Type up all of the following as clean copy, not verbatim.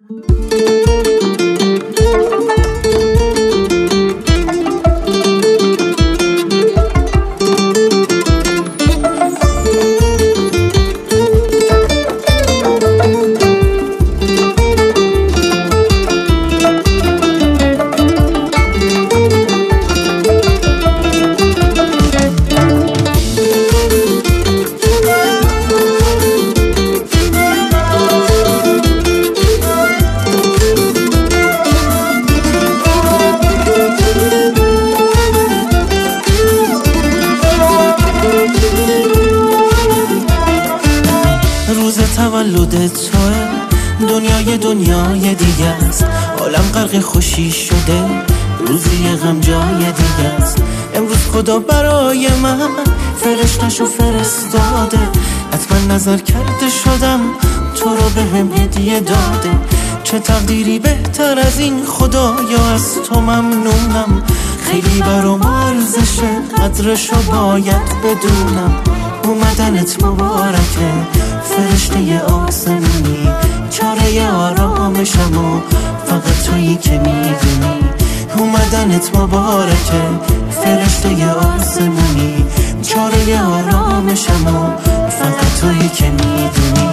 روز تولد توه، دنیای دیگه است، عالم غرق خوشی شده، روزی غم جای دیگه است. امروز خدا برای من فرشتشو فرستاده، حتما نظر کرده شدم تو رو بهم هدیه داده. چه تقدیری بهتر از این، خدایا از تو ممنونم، خیلی برام ارزشه، قدرشو باید بدونم. اومدنت مبارکه فرشته آسمونی، چاره آرامشم و فقط تویی که میدونی. اومدنت مبارکه فرشته آسمونی، چاره آرامشم و فقط تویی که میدونی.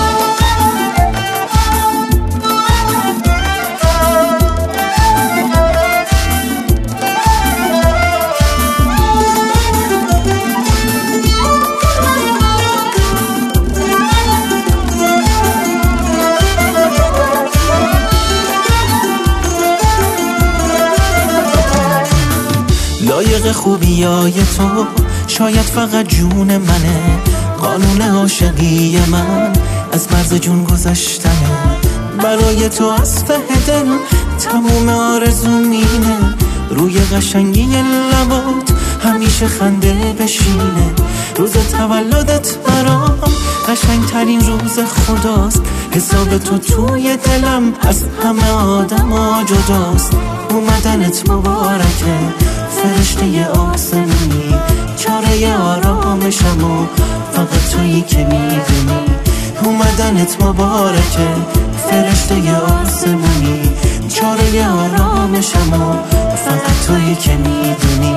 لایق خوبیای تو شاید فقط جون منه، قانون عاشقی من از مرز جون گذشتنه. برای تو از ته دل تموم آرزوم اینه، روی قشنگی لبات همیشه خنده بشینه. روز تولدت برام قشنگترین روز خداست، حساب تو توی دلم از همه آدما جداست. اومدنت مبارکه فرشته آسمونی، چاره آرامشم و فقط تویی که میدونی. اومدنت مبارکه فرشته آسمونی، چاره آرامشم و فقط تویی که میدونی.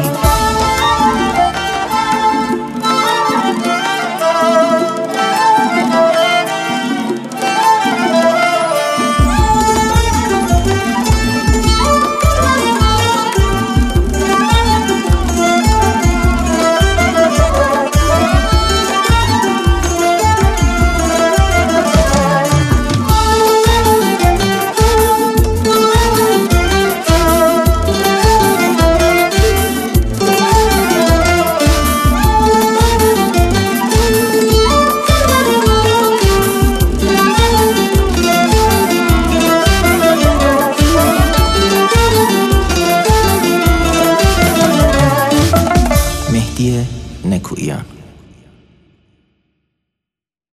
مهدی نکویان.